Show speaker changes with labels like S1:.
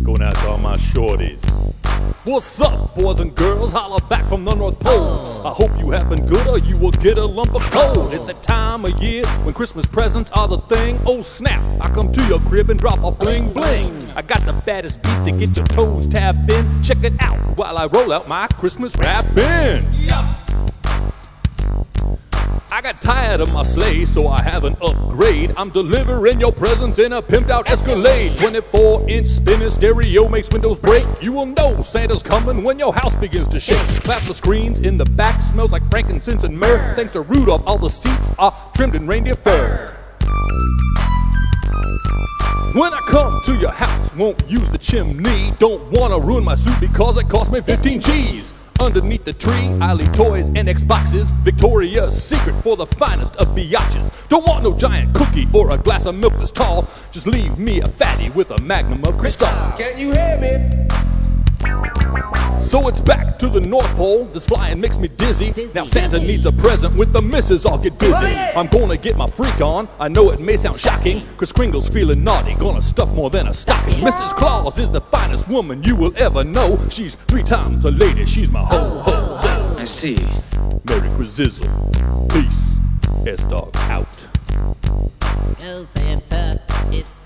S1: Going out to all my shorties. What's up, boys and girls? Holla back from the North Pole. I hope you have been good or you will get a lump of coal. It's the time of year when Christmas presents are the thing. Oh snap, I come to your crib and drop a bling bling. I got the fattest beef to get your toes tapped in. Check it out while I roll out my Christmas wrapping. I got tired of my sleigh, so I have an upgrade. I'm delivering your presents in a pimped out Escalade. 24-inch spinning stereo makes windows break. You will know Santa's coming when your house begins to shake. Plastic screens in the back smells like frankincense and myrrh. Thanks to Rudolph, all the seats are trimmed in reindeer fur. When I come to your house, won't use the chimney. Don't wanna ruin my suit because it cost me 15 G's. Underneath the tree, I leave toys and Xboxes. Victoria's Secret for the finest of biatches. Don't want no giant cookie or a glass of milk that's tall. Just leave me a fatty with a magnum of Cristal.
S2: Can you hear me?
S1: So it's back to the North Pole. This flying makes me dizzy. Now Santa needs a present with the missus. I'll get busy. I'm gonna get my freak on. I know it may sound shocking, cause Kringle's feeling naughty. Gonna stuff more than a stocking. Mrs. Claus is the finest woman you will ever know. She's 3 times a lady. She's my ho-ho-ho.
S3: I see.
S1: Merry Chrisizzle. Peace. S-Dog out.
S4: Go Santa, it's